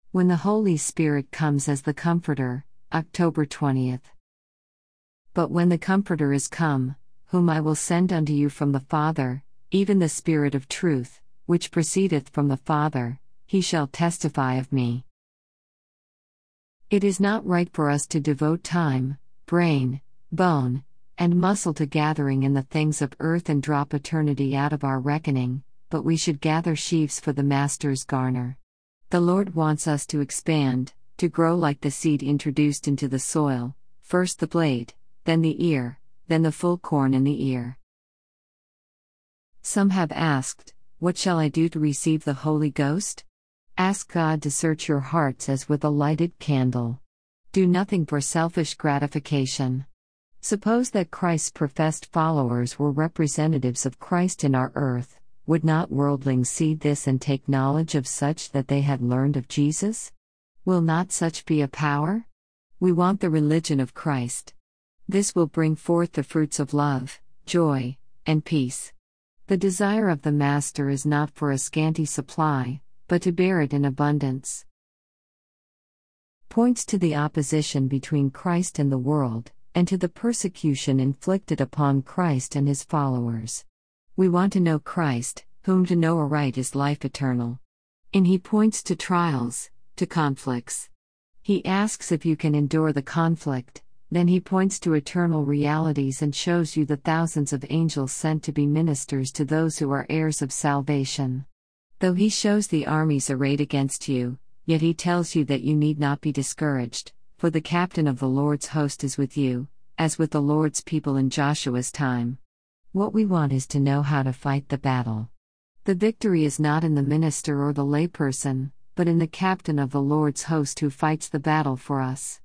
When the Holy Spirit comes as the Comforter, October 20th. But when the Comforter is come, whom I will send unto you from the Father, even the Spirit of truth, which proceedeth from the Father, he shall testify of me. It is not right for us to devote time, brain, bone, and muscle to gathering in the things of earth and drop eternity out of our reckoning, but we should gather sheaves for the Master's garner. The Lord wants us to expand, to grow like the seed introduced into the soil, first the blade, then the ear, then the full corn in the ear. Some have asked, what shall I do to receive the Holy Ghost? Ask God to search your hearts as with a lighted candle. Do nothing for selfish gratification. Suppose that Christ's professed followers were representatives of Christ in our earth. Would not worldlings see this and take knowledge of such that they had learned of Jesus? Will not such be a power? We want the religion of Christ. This will bring forth the fruits of love, joy, and peace. The desire of the Master is not for a scanty supply, but to bear it in abundance. Points to the opposition between Christ and the world, and to the persecution inflicted upon Christ and his followers. We want to know Christ, whom to know aright is life eternal. And he points to trials, to conflicts. He asks if you can endure the conflict, then he points to eternal realities and shows you the thousands of angels sent to be ministers to those who are heirs of salvation. Though he shows the armies arrayed against you, yet he tells you that you need not be discouraged, for the captain of the Lord's host is with you, as with the Lord's people in Joshua's time. What we want is to know how to fight the battle. The victory is not in the minister or the layperson, but in the captain of the Lord's host who fights the battle for us.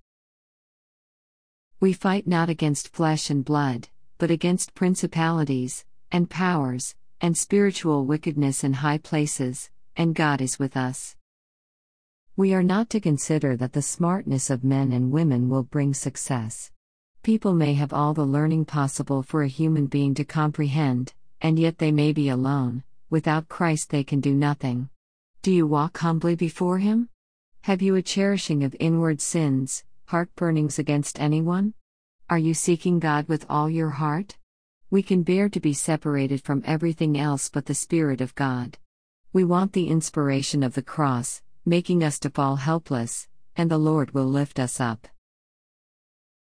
We fight not against flesh and blood, but against principalities, and powers, and spiritual wickedness in high places, and God is with us. We are not to consider that the smartness of men and women will bring success. People may have all the learning possible for a human being to comprehend, and yet they may be alone. Without Christ they can do nothing. Do you walk humbly before him? Have you a cherishing of inward sins, heartburnings against anyone? Are you seeking God with all your heart? We can bear to be separated from everything else but the Spirit of God. We want the inspiration of the cross, making us to fall helpless, and the Lord will lift us up.